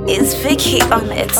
It's Vicky on it.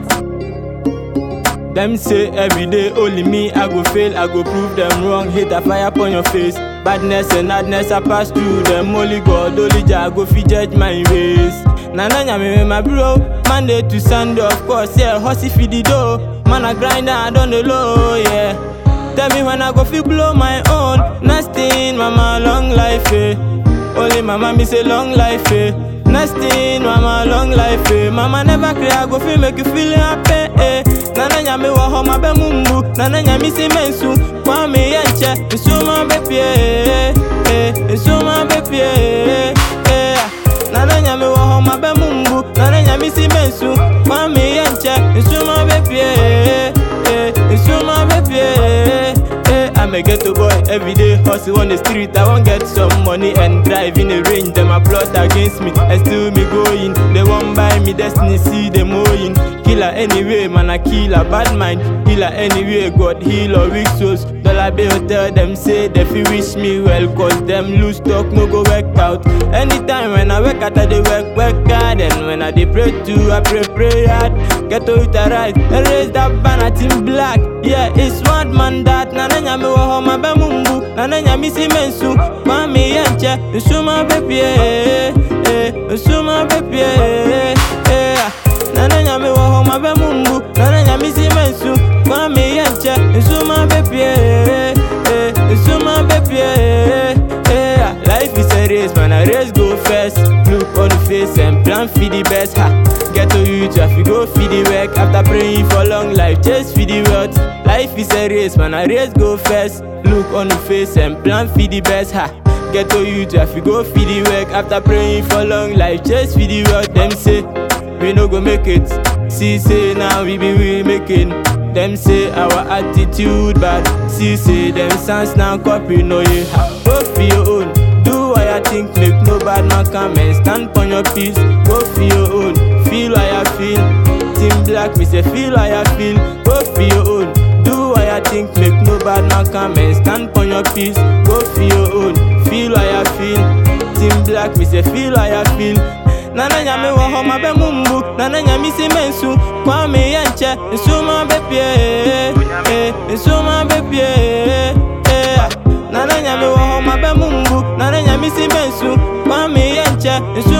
Them say every day only me I go fail, I go prove them wrong. Hate a fire upon your face. Badness and madness I pass through them. Only God, only Jah go fi judge my ways. Nana me my bro, Monday to Sunday of course, yeah. Hustle fi the dough, man I grind and I don't the low, yeah. Tell me when I go fi blow my own. Nasty, mama long life, eh. Only mama me say long life, eh. Nasty, mama long life, eh. Mama never cry, I go fi make you feel happy, eh. Nana nyame wa homa be mumbu, nana nyame si mensu. Kwa me yenche, nsuma bepi, nsuma bepi, nana nyame wa homa be mumbu, nana nyame si mensu. Kwa me yenche, nsuma bepi, nsuma bepi. I'm a ghetto boy, everyday hustle on the street. I won't get some money and drive in the range. Them a plot against me and still me going. They won't buy me destiny, see them owing. Killer anyway, man I kill a bad mind. Healer anyway, God heal or weak souls. Dollar bill tell them say they feel wish me well. Cause them lose talk no go work out. Anytime when I work out they work hard. And when I dey pray too, I pray hard. Get to it right and raise that banner team black. Yeah, it's one man that nana nyame wa homa be mumbu, nana nyame si mensu. Kwa me yenche, nsuma bepi, nsuma bepi, nana nyame wa homa be mumbu, nana nyame si mensu. Kwa me yenche, nsuma bepi, nsuma bepi. Life is a race, man, a race go first. Look on the face and plan for the best, ha. Get to you, if you go for the work. After praying for long life, chase for the wealth. Life is a race, man, a race go first. Look on the face and plan for the best, ha. Get to you, if you go for the work. After praying for long life, chase for the wealth. Them say, we no go make it. See, say, now we be making. Them say, our attitude bad. See, say, them sounds now copy, no, you have. Go for your own. Do what I think, make no bad man come and stand on your peace. Go for your own. Feel what I feel. Team Black, me say feel what I feel. Go for your own. Do what I think, make no bad man come and stand on your peace. Go for your own. Feel what I feel. Team Black, me say feel what I feel. Nana nyame wa homa be mumbu, nana nyame si mensu. Kwa me yenche, nsuma bepi, nsuma bepi. Nana nyame wa homa be mumbu, nana nyame si mensu. Kwa me yenche,